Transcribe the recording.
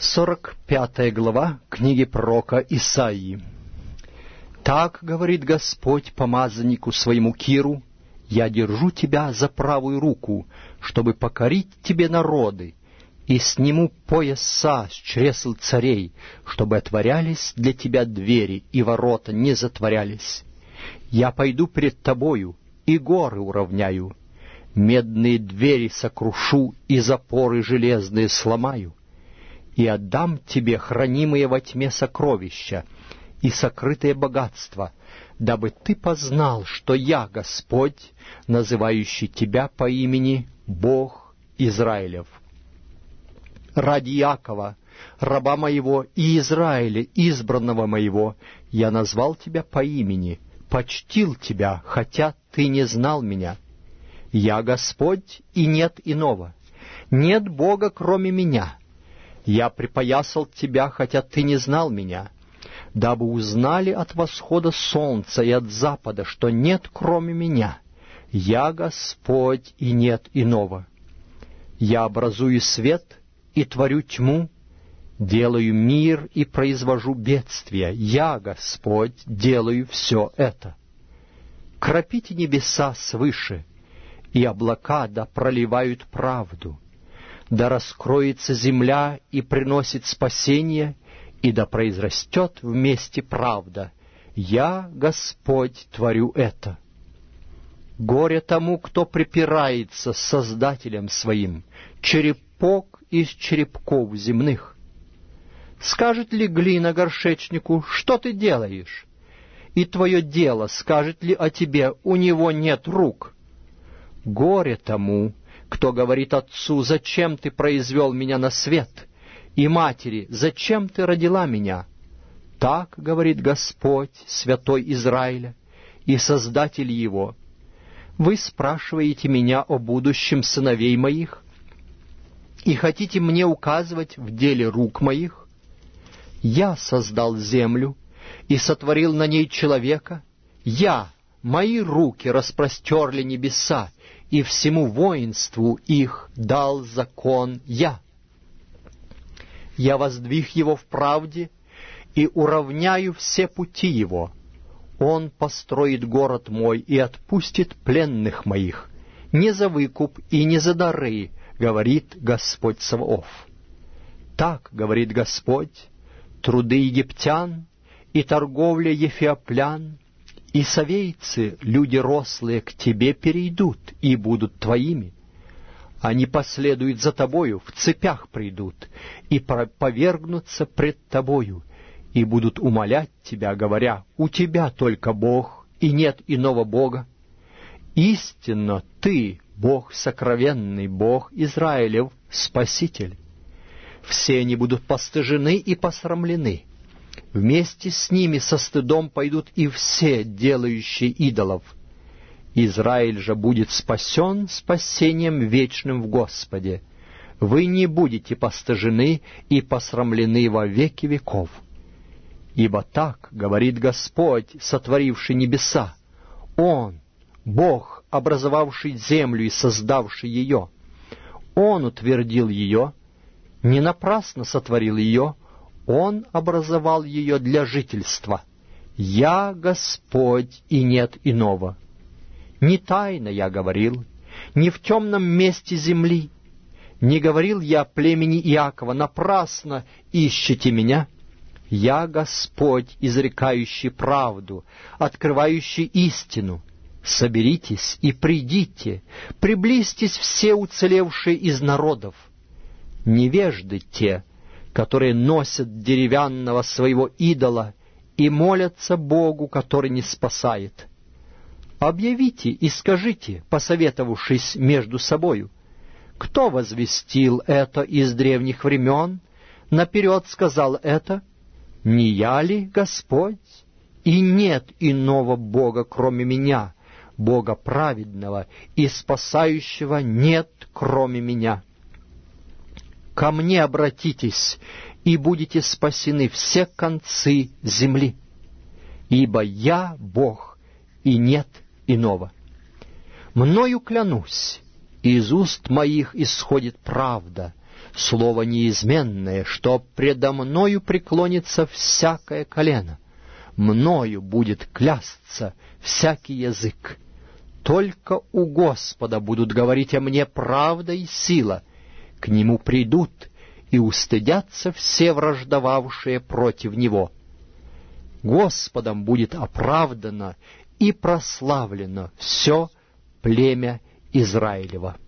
45 глава книги пророка Исаии. «Так говорит Господь помазаннику своему Киру: я держу тебя за правую руку, чтобы покорить тебе народы, и сниму пояса с чресл царей, чтобы отворялись для тебя двери, и ворота не затворялись. Я пойду пред тобою, и горы уравняю, медные двери сокрушу, и запоры железные сломаю, и отдам тебе хранимые во тьме сокровища и сокрытое богатство, дабы ты познал, что я Господь, называющий тебя по имени Бог Израилев. Ради Иакова, раба моего, и Израиля, избранного моего, я назвал тебя по имени, почтил тебя, хотя ты не знал меня. Я Господь, и нет иного, нет Бога, кроме меня. Я припоясал тебя, хотя ты не знал меня, дабы узнали от восхода солнца и от запада, что нет кроме меня. Я Господь, и нет иного. Я образую свет и творю тьму, делаю мир и произвожу бедствия. Я Господь, делаю все это. Кропите небеса свыше, и облака да проливают правду. Да раскроется земля и приносит спасение, и да произрастет вместе правда. Я, Господь, творю это. Горе тому, кто припирается с Создателем своим, черепок из черепков земных. Скажет ли глина горшечнику: что ты делаешь? И твое дело скажет ли о тебе: у него нет рук? Горе тому, кто говорит отцу: зачем ты произвел меня на свет? И матери: зачем ты родила меня? Так говорит Господь, Святой Израиля, и Создатель его: вы спрашиваете меня о будущем сыновей моих, и хотите мне указывать в деле рук моих? Я создал землю и сотворил на ней человека. Мои руки распростерли небеса, и всему воинству их дал закон я. Я воздвиг его в правде и уравняю все пути его. Он построит город мой и отпустит пленных моих, не за выкуп и не за дары, говорит Господь Саваоф. Так говорит Господь: труды египтян и торговля ефиоплян, и совейцы, люди рослые, к тебе перейдут и будут твоими. Они последуют за тобою, в цепях придут, и повергнутся пред тобою, и будут умолять тебя, говоря: у тебя только Бог, и нет иного Бога. Истинно ты, Бог сокровенный, Бог Израилев, Спаситель. Все они будут постыжены и посрамлены. Вместе с ними со стыдом пойдут и все, делающие идолов. Израиль же будет спасен спасением вечным в Господе. Вы не будете постыжены и посрамлены во веки веков. Ибо так говорит Господь, сотворивший небеса: Он, Бог, образовавший землю и создавший ее. Он утвердил ее, не напрасно сотворил ее, Он образовал ее для жительства. Я Господь, и нет иного. Не тайно я говорил, не в темном месте земли. Не говорил я племени Иакова: напрасно ищете меня. Я Господь, изрекающий правду, открывающий истину. Соберитесь и придите, приблизьтесь все уцелевшие из народов. Невежды те, которые носят деревянного своего идола и молятся Богу, который не спасает. Объявите и скажите, посоветовавшись между собою: кто возвестил это из древних времен, наперед сказал это? Не я ли Господь? И нет иного Бога, кроме меня, Бога праведного и спасающего нет, кроме меня. Ко мне обратитесь, и будете спасены все концы земли. Ибо я Бог, и нет иного. Мною клянусь, из уст моих исходит правда, слово неизменное, что предо мною преклонится всякое колено, мною будет клясться всякий язык. Только у Господа будут говорить о мне правда и сила, к Нему придут и устыдятся все враждовавшие против Него. Господом будет оправдано и прославлено все племя Израилева.